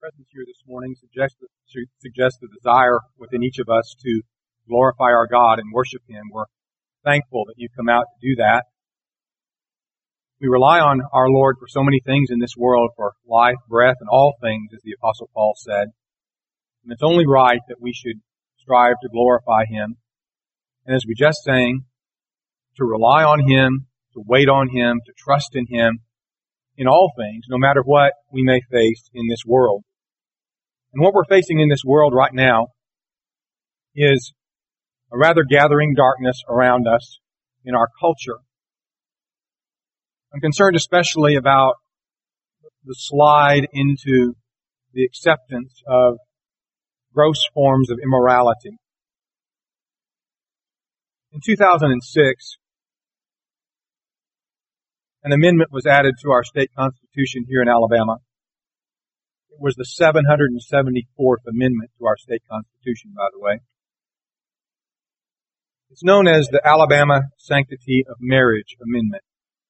presence here this morning suggests the desire within each of us to glorify our God and worship Him. We're thankful that you come out to do that. We rely on our Lord for so many things in this world, for life, breath, and all things, as the Apostle Paul said. And it's only right that we should strive to glorify Him. And as we just sang, to rely on Him, to wait on Him, to trust in Him in all things, no matter what we may face in this world. And what we're facing in this world right now is a rather gathering darkness around us in our culture. I'm concerned especially about the slide into the acceptance of gross forms of immorality. In 2006, an amendment was added to our state constitution here in Alabama. It was the 774th amendment to our state constitution, by the way. It's known as the Alabama Sanctity of Marriage Amendment.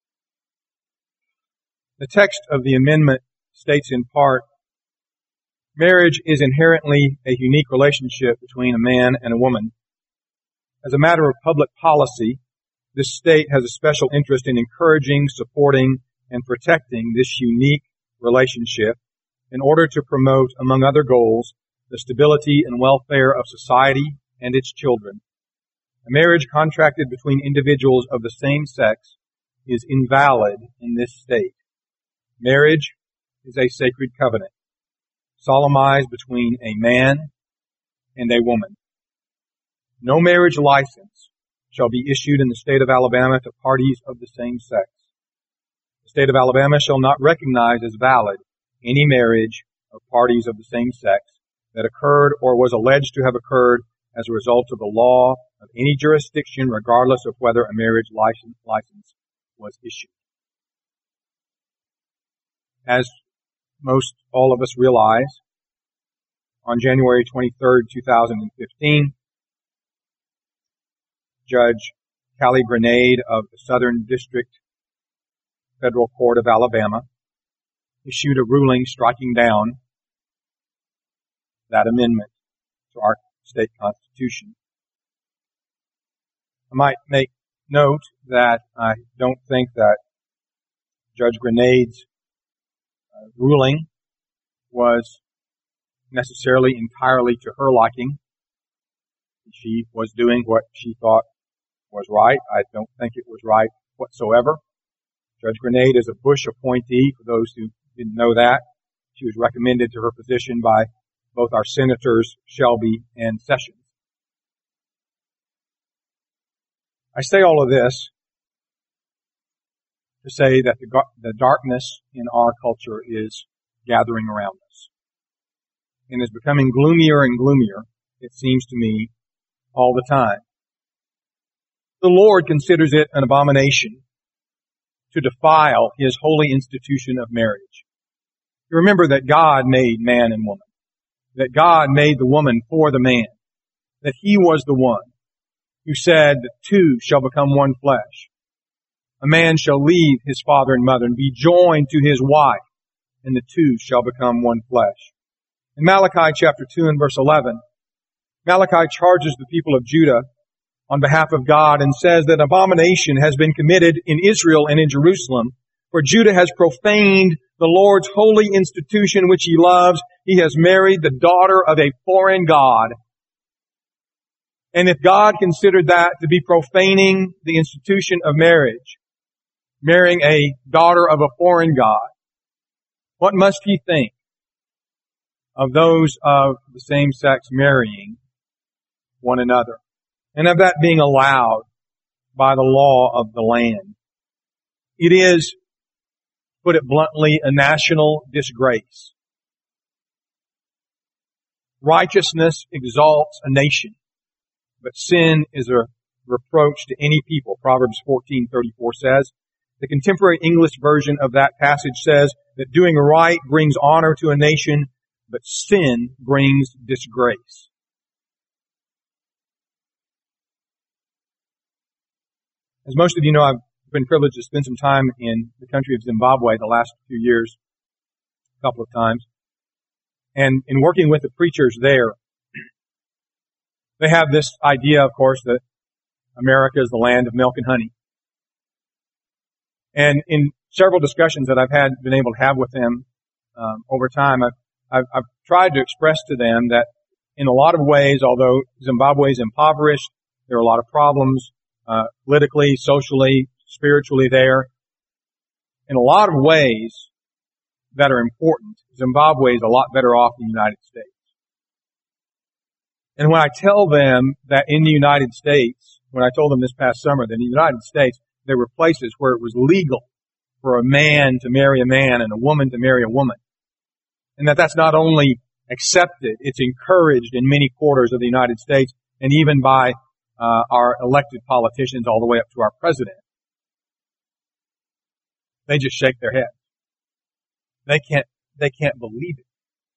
The text of the amendment states in part, marriage is inherently a unique relationship between a man and a woman. As a matter of public policy, this state has a special interest in encouraging, supporting, and protecting this unique relationship in order to promote, among other goals, the stability and welfare of society and its children. A marriage contracted between individuals of the same sex is invalid in this state. Marriage is a sacred covenant, solemnized between a man and a woman. No marriage license shall be issued in the state of Alabama to parties of the same sex. The state of Alabama shall not recognize as valid any marriage of parties of the same sex that occurred or was alleged to have occurred as a result of the law of any jurisdiction, regardless of whether a marriage license was issued. As most all of us realize, on January 23rd, 2015, Judge Callie Grenade of the Southern District Federal Court of Alabama issued a ruling striking down that amendment to our state constitution. I might make note that I don't think that Judge Grenade's ruling was necessarily entirely to her liking. She was doing what she thought was right. I don't think it was right whatsoever. Judge Grenade is a Bush appointee, for those who didn't know that. She was recommended to her position by both our senators, Shelby and Sessions. I say all of this to say that the darkness in our culture is gathering around us and is becoming gloomier and gloomier, it seems to me, all the time. The Lord considers it an abomination to defile His holy institution of marriage. You remember that God made man and woman, that God made the woman for the man, that He was the one who said that two shall become one flesh. A man shall leave his father and mother and be joined to his wife, and the two shall become one flesh. In Malachi chapter 2 and verse 11, Malachi charges the people of Judah on behalf of God and says that abomination has been committed in Israel and in Jerusalem, for Judah has profaned the Lord's holy institution which He loves. He has married the daughter of a foreign god. And if God considered that to be profaning the institution of marriage, marrying a daughter of a foreign god, what must He think of those of the same sex marrying one another, and of that being allowed by the law of the land? It is, put it bluntly, a national disgrace. Righteousness exalts a nation, but sin is a reproach to any people. Proverbs 14:34 says. The contemporary English version of that passage says that doing right brings honor to a nation, but sin brings disgrace. As most of you know, I've been privileged to spend some time in the country of Zimbabwe the last few years, a couple of times. And in working with the preachers there, they have this idea, of course, that America is the land of milk and honey. And in several discussions that been able to have with them over time, I've tried to express to them that in a lot of ways, although Zimbabwe is impoverished, there are a lot of problems politically, socially, spiritually there. In a lot of ways that are important, Zimbabwe is a lot better off than the United States. And when I tell them that in the United States, when I told them this past summer that in the United States, there were places where it was legal for a man to marry a man and a woman to marry a woman. And that's not only accepted, it's encouraged in many quarters of the United States and even by our elected politicians all the way up to our president. They just shake their heads. They can't believe it.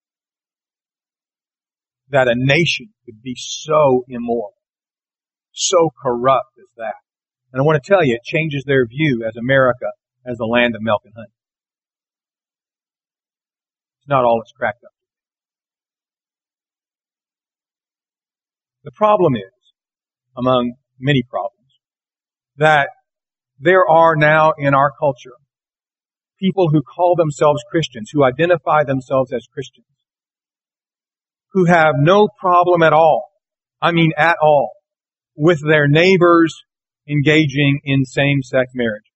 That a nation could be so immoral, so corrupt as that. And I want to tell you, it changes their view as America as the land of milk and honey. It's not all it's cracked up to be. The problem is, among many problems, that there are now in our culture people who call themselves Christians, who identify themselves as Christians, who have no problem at all, I mean at all, with their neighbors engaging in same-sex marriages.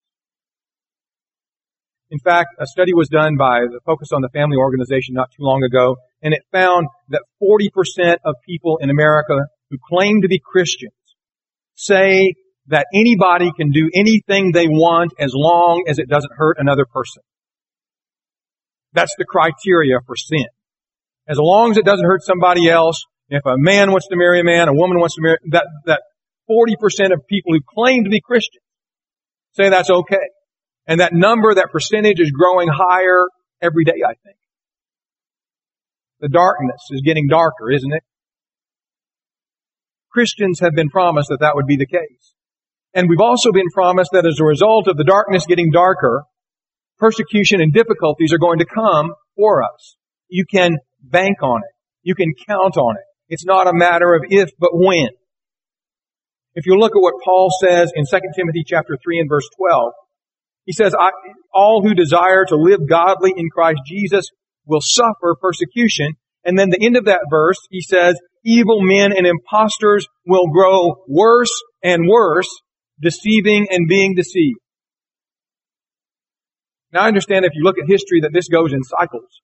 In fact, a study was done by the Focus on the Family organization not too long ago, and it found that 40% of people in America who claim to be Christians say that anybody can do anything they want as long as it doesn't hurt another person. That's the criteria for sin. As long as it doesn't hurt somebody else, if a man wants to marry a man, a woman wants to marry, that 40% of people who claim to be Christians say that's okay. And that number, that percentage is growing higher every day, I think. The darkness is getting darker, isn't it? Christians have been promised that would be the case. And we've also been promised that as a result of the darkness getting darker, persecution and difficulties are going to come for us. You can bank on it. You can count on it. It's not a matter of if, but when. If you look at what Paul says in 2 Timothy chapter 3 and verse 12, he says, all who desire to live godly in Christ Jesus will suffer persecution. And then the end of that verse, he says, evil men and impostors will grow worse and worse, deceiving and being deceived. Now I understand if you look at history that this goes in cycles.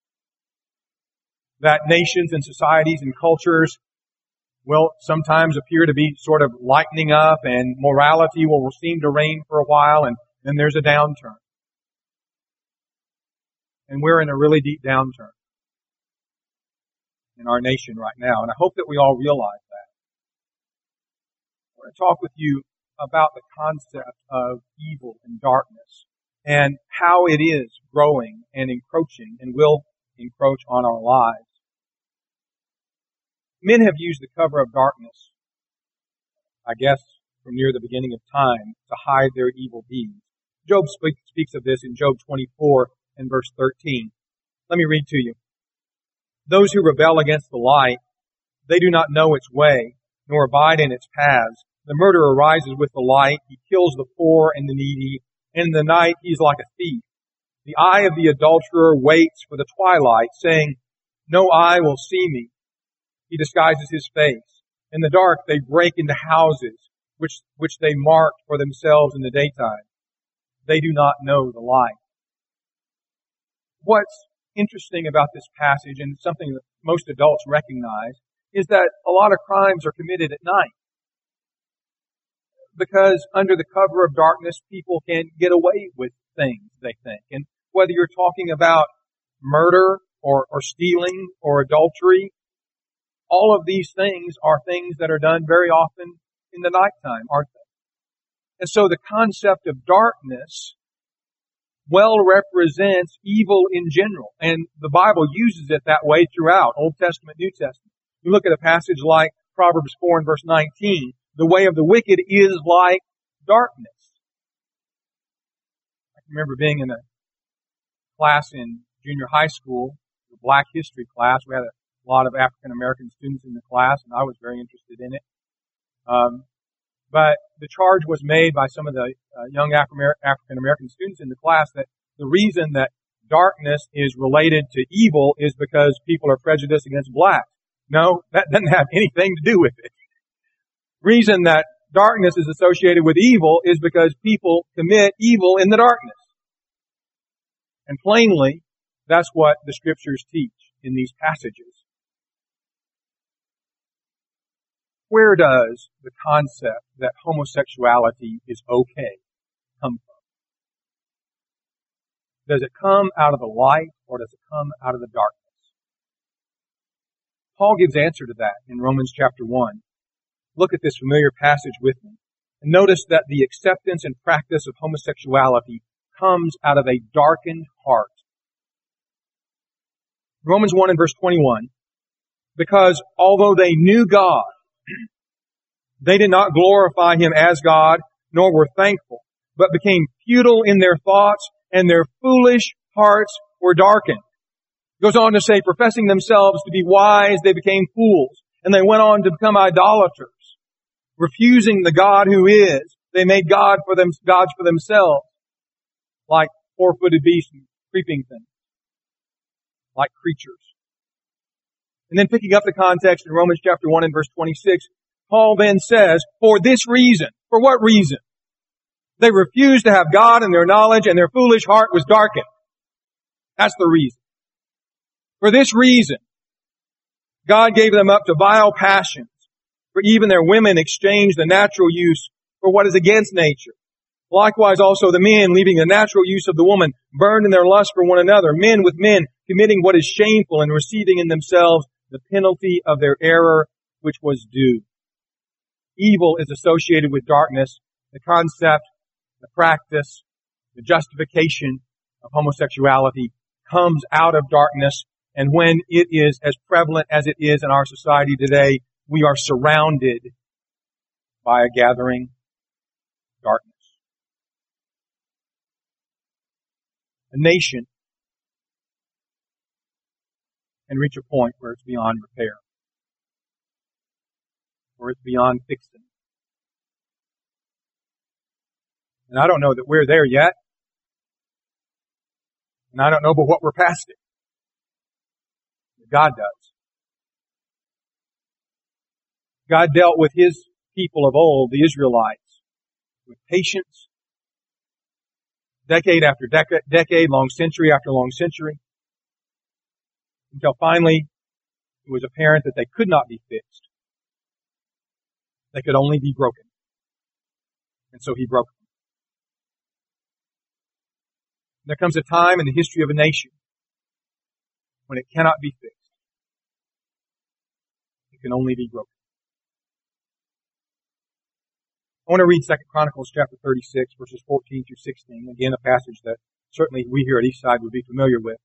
That nations and societies and cultures will sometimes appear to be sort of lightening up and morality will seem to reign for a while and then there's a downturn. And we're in a really deep downturn in our nation right now. And I hope that we all realize that. I want to talk with you about the concept of evil and darkness and how it is growing and encroaching and will encroach on our lives. Men have used the cover of darkness, I guess, from near the beginning of time to hide their evil deeds. Job speaks of this in Job 24 and verse 13. Let me read to you. Those who rebel against the light, they do not know its way, nor abide in its paths. The murderer rises with the light. He kills the poor and the needy. In the night, he is like a thief. The eye of the adulterer waits for the twilight, saying, no eye will see me. He disguises his face. In the dark, they break into houses, which they marked for themselves in the daytime. They do not know the light. What's interesting about this passage, and something that most adults recognize, is that a lot of crimes are committed at night. Because under the cover of darkness, people can get away with things, they think. And whether you're talking about murder or stealing or adultery, all of these things are things that are done very often in the nighttime, aren't they? And so the concept of darkness well represents evil in general. And the Bible uses it that way throughout, Old Testament, New Testament. You look at a passage like Proverbs 4 and verse 19, the way of the wicked is like darkness. I remember being in a class in junior high school, Black History class. We had a lot of African American students in the class, and I was very interested in it. But the charge was made by some of the young African American students in the class that the reason that darkness is related to evil is because people are prejudiced against blacks. No, that doesn't have anything to do with it. The reason that darkness is associated with evil is because people commit evil in the darkness. And plainly, that's what the Scriptures teach in these passages. Where does the concept that homosexuality is okay come from? Does it come out of the light or does it come out of the darkness? Paul gives answer to that in Romans chapter 1. Look at this familiar passage with me. And notice that the acceptance and practice of homosexuality comes out of a darkened heart. Romans 1 and verse 21. Because although they knew God, they did not glorify Him as God, nor were thankful, but became futile in their thoughts, and their foolish hearts were darkened. It goes on to say, professing themselves to be wise, they became fools, and they went on to become idolaters. Refusing the God who is, they made gods for themselves, like four-footed beasts and creeping things, like creatures. And then picking up the context in Romans chapter 1 and verse 26, Paul then says, for this reason. For what reason? They refused to have God in their knowledge, and their foolish heart was darkened. That's the reason. For this reason, God gave them up to vile passions, for even their women exchanged the natural use for what is against nature. Likewise also the men, leaving the natural use of the woman, burned in their lust for one another, men with men, committing what is shameful and receiving in themselves the penalty of their error, which was due. Evil is associated with darkness. The concept, the practice, the justification of homosexuality comes out of darkness. And when it is as prevalent as it is in our society today, we are surrounded by a gathering darkness. A nation can reach a point where it's beyond repair, where it's beyond fixing. And I don't know that we're there yet. And I don't know but what we're past it. But God does. God dealt with His people of old, the Israelites, with patience, decade after decade, long century after long century, until finally it was apparent that they could not be fixed. They could only be broken. And so He broke them. There comes a time in the history of a nation when it cannot be fixed. It can only be broken. I want to read 2 Chronicles chapter 36, verses 14 through 16. Again, a passage that certainly we here at Eastside would be familiar with.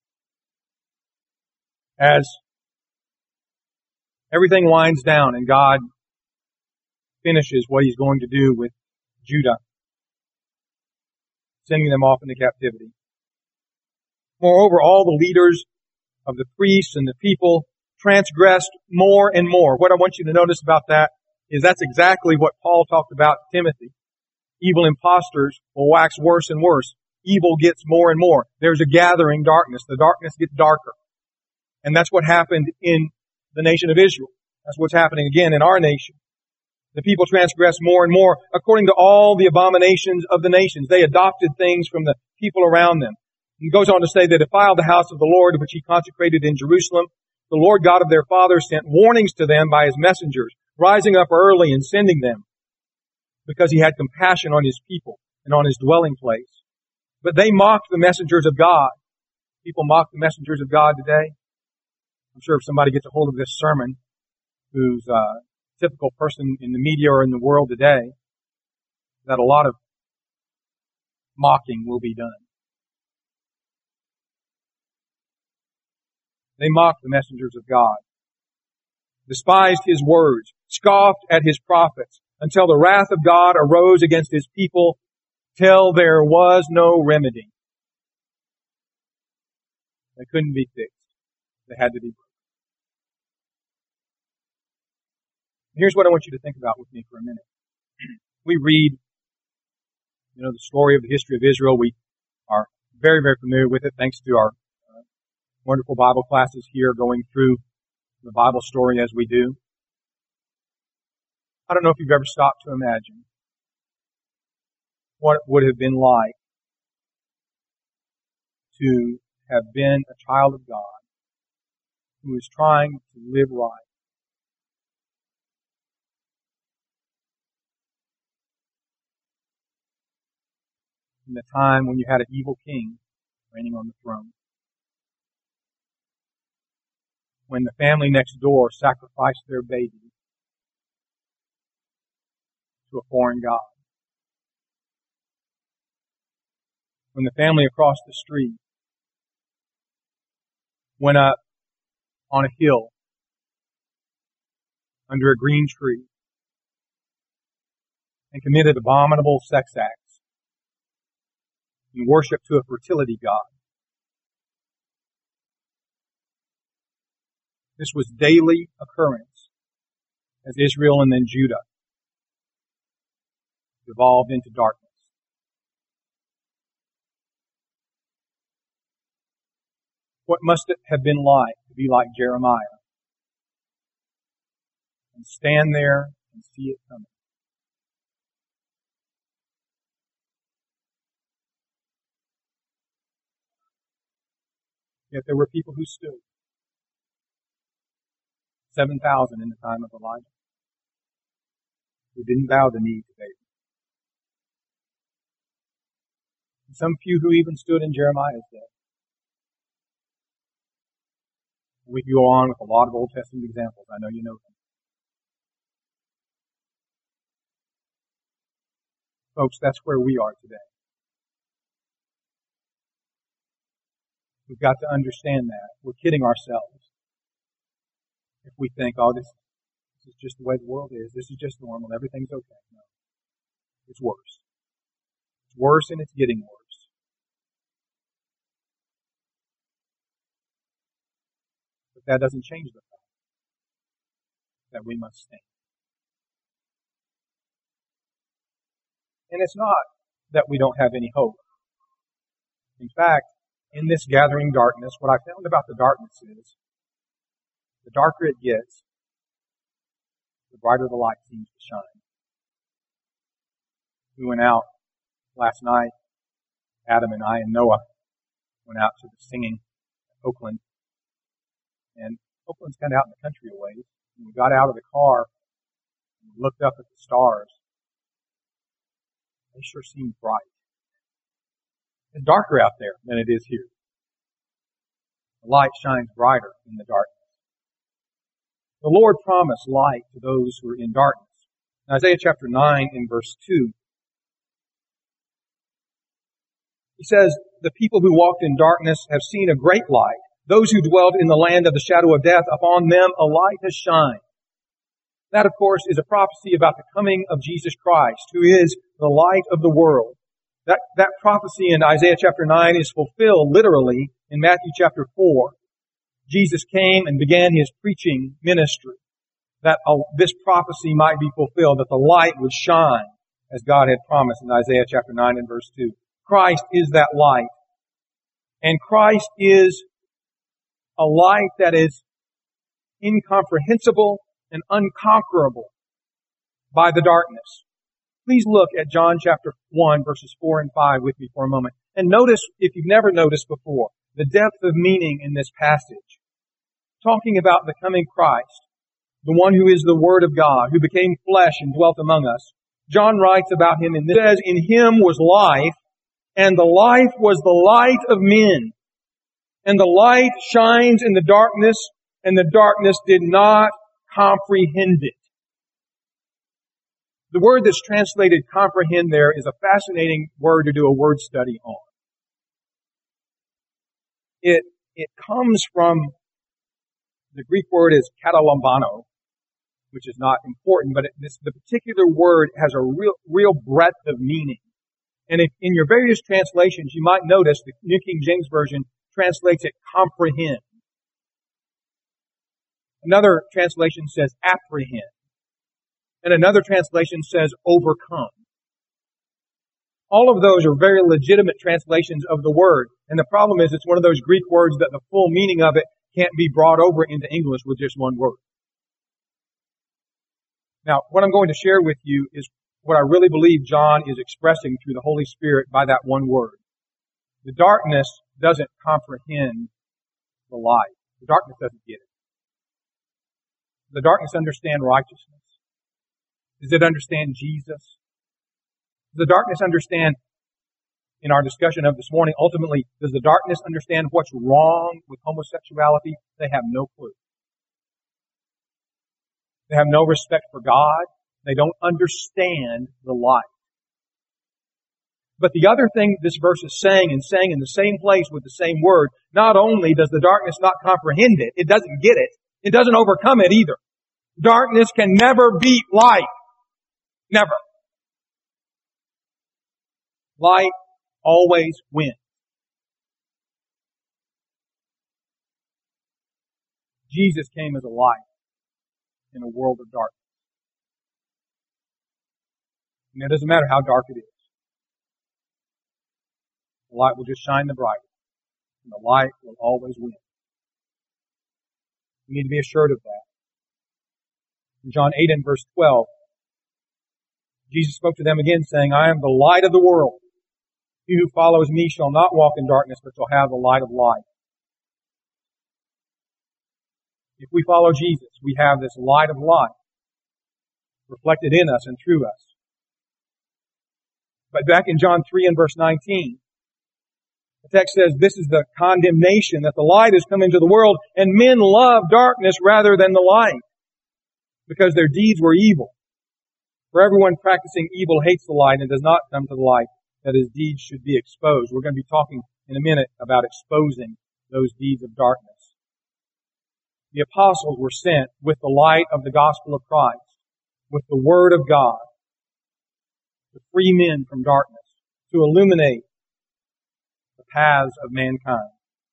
As everything winds down and God finishes what He's going to do with Judah, sending them off into captivity. Moreover, all the leaders of the priests and the people transgressed more and more. What I want you to notice about that is that's exactly what Paul talked about to Timothy. Evil impostors will wax worse and worse. Evil gets more and more. There's a gathering darkness. The darkness gets darker. And that's what happened in the nation of Israel. That's what's happening again in our nation. The people transgress more and more according to all the abominations of the nations. They adopted things from the people around them. He goes on to say they defiled the house of the Lord, which He consecrated in Jerusalem. The Lord God of their fathers sent warnings to them by His messengers, rising up early and sending them, because He had compassion on His people and on His dwelling place. But they mocked the messengers of God. People mock the messengers of God today. I'm sure if somebody gets a hold of this sermon, who's a typical person in the media or in the world today, that a lot of mocking will be done. They mocked the messengers of God, despised His words, scoffed at His prophets, until the wrath of God arose against His people, till there was no remedy. They couldn't be fixed. that had to be broken. Here's what I want you to think about with me for a minute. We read, the story of the history of Israel. We are very, very familiar with it thanks to our wonderful Bible classes here going through the Bible story as we do. I don't know if you've ever stopped to imagine what it would have been like to have been a child of God who is trying to live right. In the time when you had an evil king reigning on the throne. When the family next door sacrificed their baby to a foreign god. When the family across the street went up on a hill under a green tree and committed abominable sex acts in worship to a fertility god. This was daily occurrence as Israel and then Judah devolved into darkness. What must it have been like to be like Jeremiah and stand there and see it coming? Yet there were people who stood. 7,000 in the time of Elijah, who didn't bow the knee to David. And some few who even stood in Jeremiah's day. We could go on with a lot of Old Testament examples. I know you know them. Folks, that's where we are today. We've got to understand that. We're kidding ourselves if we think, this is just the way the world is. This is just normal. Everything's okay. No. It's worse. It's worse and it's getting worse. But that doesn't change the fact that we must stand. And it's not that we don't have any hope. In fact, in this gathering darkness, what I found about the darkness is, the darker it gets, the brighter the light seems to shine. We went out last night, Adam and I and Noah went out to the singing in Oakland. And Oakland's kind of out in the country a ways. And we got out of the car and looked up at the stars. They sure seemed bright. It's darker out there than it is here. The light shines brighter in the darkness. The Lord promised light to those who are in darkness. In Isaiah chapter 9 in verse 2, He says, the people who walked in darkness have seen a great light. Those who dwelt in the land of the shadow of death, upon them a light has shined. That, of course, is a prophecy about the coming of Jesus Christ, who is the light of the world. That prophecy in Isaiah chapter 9 is fulfilled literally in Matthew chapter 4. Jesus came and began His preaching ministry, that this prophecy might be fulfilled, that the light would shine as God had promised in Isaiah chapter 9 and verse 2. Christ is that light. And Christ is a light that is incomprehensible and unconquerable by the darkness. Please look at John chapter 1 verses 4 and 5 with me for a moment. And notice, if you've never noticed before, the depth of meaning in this passage. Talking about the coming Christ, the one who is the Word of God, who became flesh and dwelt among us. John writes about Him and says, in Him was life, and the life was the light of men. And the light shines in the darkness, and the darkness did not comprehend it. The word that's translated comprehend there is a fascinating word to do a word study on. It comes from, the Greek word is katalambano, which is not important, but the particular word has a real breadth of meaning. And if in your various translations, you might notice the New King James Version translates it comprehend. Another translation says apprehend. And another translation says overcome. All of those are very legitimate translations of the word. And the problem is it's one of those Greek words that the full meaning of it can't be brought over into English with just one word. Now, what I'm going to share with you is what I really believe John is expressing through the Holy Spirit by that one word. The darkness doesn't comprehend the light. The darkness doesn't get it. Does the darkness understand righteousness? Does it understand Jesus? Does the darkness understand, in our discussion of this morning, ultimately, does the darkness understand what's wrong with homosexuality? They have no clue. They have no respect for God. They don't understand the light. But the other thing this verse is saying, and saying in the same place with the same word, not only does the darkness not comprehend it, it doesn't get it, it doesn't overcome it either. Darkness can never beat light. Never. Light always wins. Jesus came as a light in a world of darkness. And it doesn't matter how dark it is. The light will just shine the brightest. And the light will always win. We need to be assured of that. In John 8 and verse 12, Jesus spoke to them again, saying, I am the light of the world. He who follows me shall not walk in darkness, but shall have the light of life. If we follow Jesus, we have this light of life reflected in us and through us. But back in John 3 and verse 19, the text says, this is the condemnation, that the light has come into the world, and men love darkness rather than the light, because their deeds were evil. For everyone practicing evil hates the light and does not come to the light, that his deeds should be exposed. We're going to be talking in a minute about exposing those deeds of darkness. The apostles were sent with the light of the gospel of Christ, with the word of God, to free men from darkness, to illuminate the paths of mankind.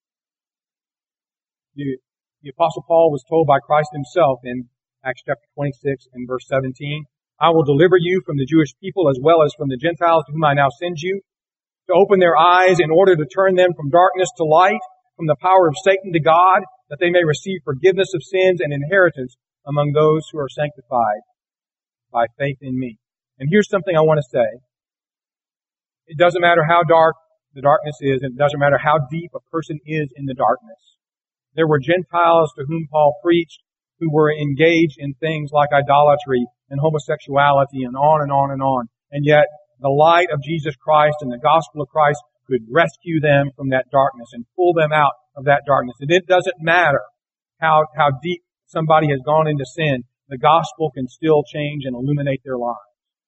The apostle Paul was told by Christ himself in Acts chapter 26 and verse 17, I will deliver you from the Jewish people as well as from the Gentiles to whom I now send you, to open their eyes in order to turn them from darkness to light, from the power of Satan to God, that they may receive forgiveness of sins and inheritance among those who are sanctified by faith in me. And here's something I want to say. It doesn't matter how dark the darkness is, and it doesn't matter how deep a person is in the darkness. There were Gentiles to whom Paul preached who were engaged in things like idolatry and homosexuality and on and on and on. And yet, the light of Jesus Christ and the gospel of Christ could rescue them from that darkness and pull them out of that darkness. And it doesn't matter how deep somebody has gone into sin, the gospel can still change and illuminate their lives.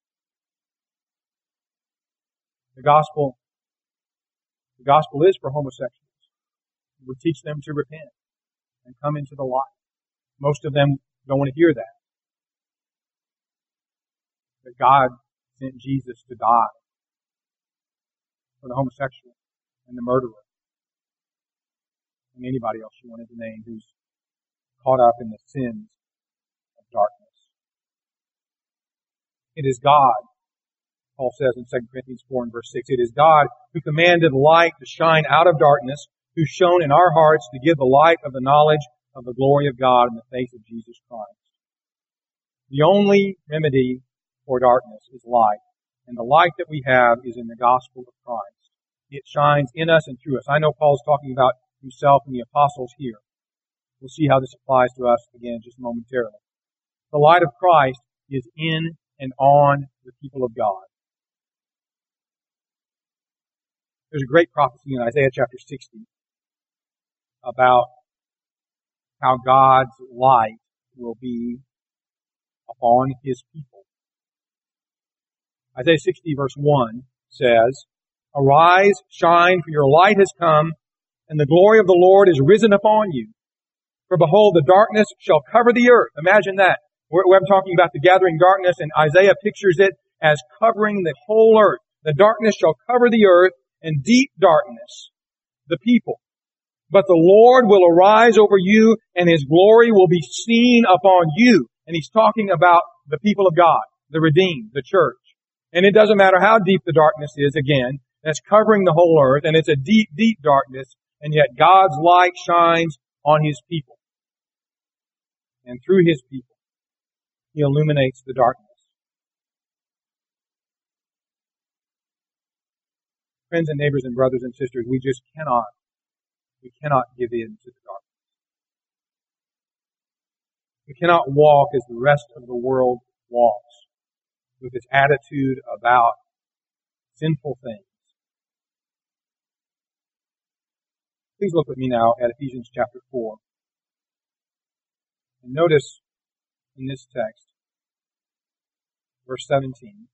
The gospel is for homosexuals. It would teach them to repent and come into the light. Most of them don't want to hear that. But God sent Jesus to die for the homosexual and the murderer and anybody else you wanted to name who's caught up in the sins of darkness. It is God, Paul says in 2 Corinthians 4 and verse 6, it is God who commanded light to shine out of darkness, who shone in our hearts to give the light of the knowledge of the glory of God in the face of Jesus Christ. The only remedy for darkness is light, and the light that we have is in the gospel of Christ. It shines in us and through us. I know Paul's talking about himself and the apostles here. We'll see how this applies to us again just momentarily. The light of Christ is in and on the people of God. There's a great prophecy in Isaiah chapter 60 about how God's light will be upon His people. Isaiah 60 verse 1 says, Arise, shine, for your light has come, and the glory of the Lord is risen upon you. For behold, the darkness shall cover the earth. Imagine that. We're talking about the gathering darkness, and Isaiah pictures it as covering the whole earth. The darkness shall cover the earth, and deep darkness, the people. But the Lord will arise over you, and His glory will be seen upon you. And He's talking about the people of God, the redeemed, the church. And it doesn't matter how deep the darkness is, again, that's covering the whole earth, and it's a deep, deep darkness, and yet God's light shines on His people. And through His people, He illuminates the darkness. Friends and neighbors and brothers and sisters, we cannot give in to the darkness. We cannot walk as the rest of the world walks, with its attitude about sinful things. Please look with me now at Ephesians chapter 4. And notice in this text, verse 17.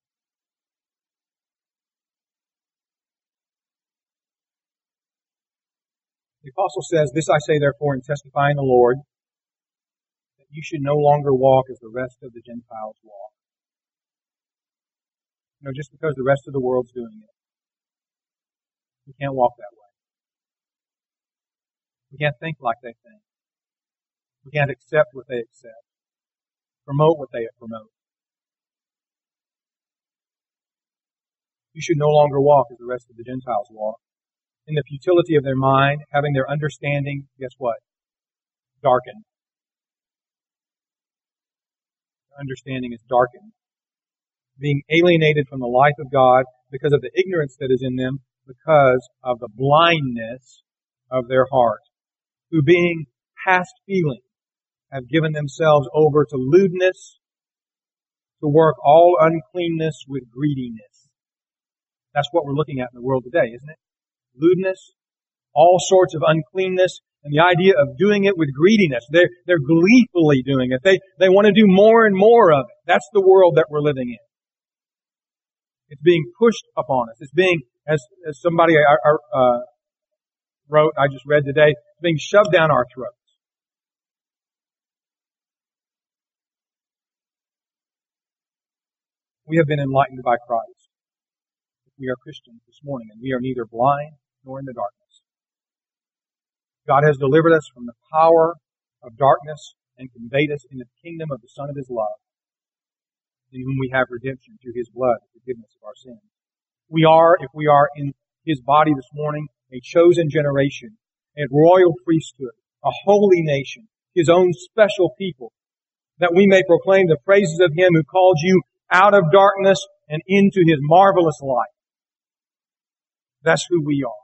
The apostle says, "This I say therefore and testify in the Lord, that you should no longer walk as the rest of the Gentiles walk." Just because the rest of the world's doing it, we can't walk that way. We can't think like they think. We can't accept what they accept, promote what they promote. You should no longer walk as the rest of the Gentiles walk, in the futility of their mind, having their understanding, guess what? Darkened. Their understanding is darkened. Being alienated from the life of God because of the ignorance that is in them, because of the blindness of their heart, who being past feeling have given themselves over to lewdness, to work all uncleanness with greediness. That's what we're looking at in the world today, isn't it? Lewdness, all sorts of uncleanness, and the idea of doing it with greediness. They're gleefully doing it. They want to do more and more of it. That's the world that we're living in. It's being pushed upon us. It's being, as somebody wrote, I just read today, it's being shoved down our throats. We have been enlightened by Christ. We are Christians this morning, and we are neither blind nor in the darkness. God has delivered us from the power of darkness and conveyed us into the kingdom of the Son of His love, in whom we have redemption through His blood, the forgiveness of our sins. We are, if we are in His body this morning, a chosen generation, a royal priesthood, a holy nation, His own special people, that we may proclaim the praises of Him who called you out of darkness and into His marvelous light. That's who we are.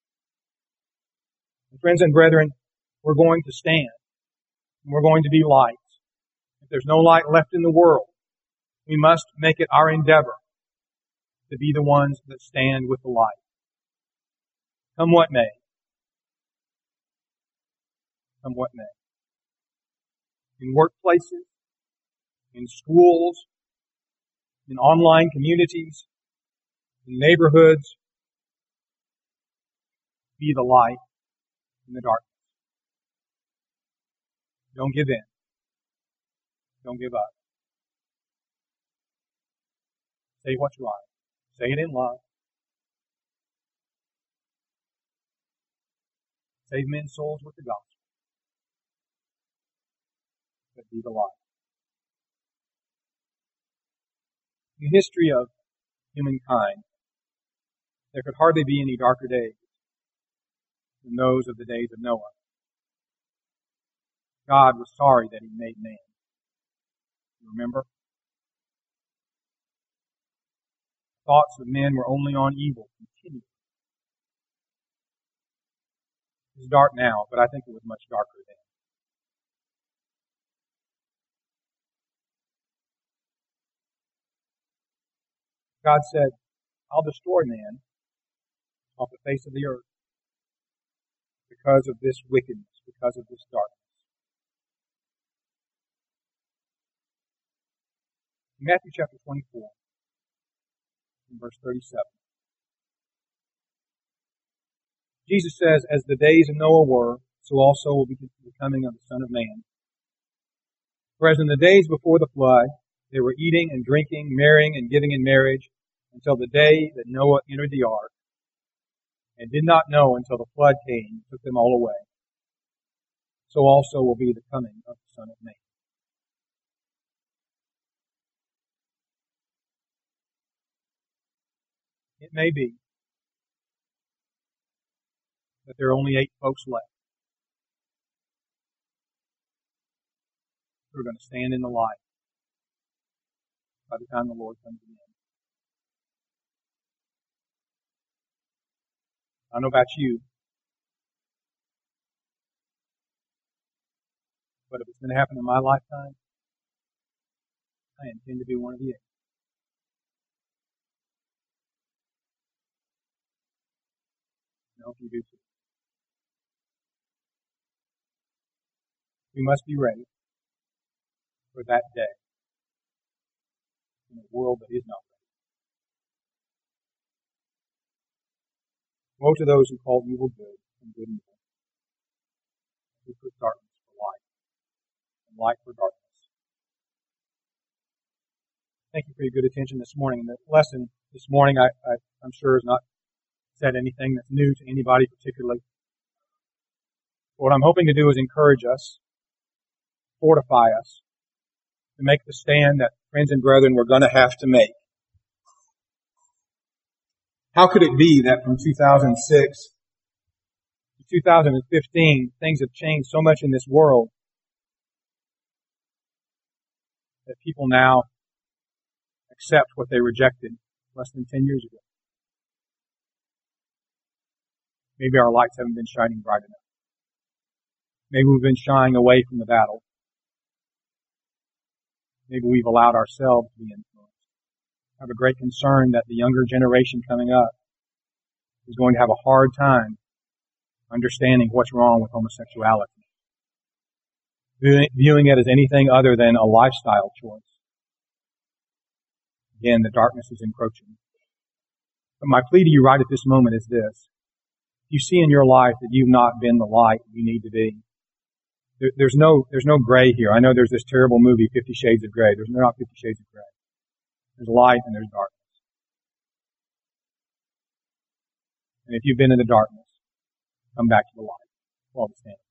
And friends and brethren, we're going to stand. And we're going to be lights. If there's no light left in the world, we must make it our endeavor to be the ones that stand with the light. Come what may. Come what may. In workplaces, in schools, in online communities, in neighborhoods, be the light in the darkness. Don't give in. Don't give up. Say what's right. Say it in love. Save men's souls with the gospel. But be the light. In the history of humankind, there could hardly be any darker days than those of the days of Noah. God was sorry that He made man. You remember? Thoughts of men were only on evil continually. It's dark now, but I think it was much darker then. God said, I'll destroy man off the face of the earth because of this wickedness, because of this darkness. In Matthew chapter 24, in verse 37, Jesus says, as the days of Noah were, so also will be the coming of the Son of Man. For as in the days before the flood, they were eating and drinking, marrying and giving in marriage, until the day that Noah entered the ark, and did not know until the flood came and took them all away, so also will be the coming of the Son of Man. It may be that there are only 8 folks left who are going to stand in the light by the time the Lord comes again. I don't know about you, but if it's going to happen in my lifetime, I intend to be one of the 8. I hope you do too. We must be ready for that day in a world that is not ready. Woe to those who call evil good and good evil, who put darkness for light and light for darkness. Thank you for your good attention this morning. The lesson this morning, I'm sure, has not said anything that's new to anybody particularly. What I'm hoping to do is encourage us, fortify us, to make the stand that, friends and brethren, we're going to have to make. How could it be that from 2006 to 2015, things have changed so much in this world that people now accept what they rejected less than 10 years ago? Maybe our lights haven't been shining bright enough. Maybe we've been shying away from the battle. Maybe we've allowed ourselves to be influenced. I have a great concern that the younger generation coming up is going to have a hard time understanding what's wrong with homosexuality, viewing it as anything other than a lifestyle choice. Again, the darkness is encroaching. But my plea to you right at this moment is this. If you see in your life that you've not been the light you need to be, there's no gray here. I know there's this terrible movie, 50 Shades of Grey. There's not 50 Shades of Grey. There's light and there's darkness. And if you've been in the darkness, come back to the light while we stand.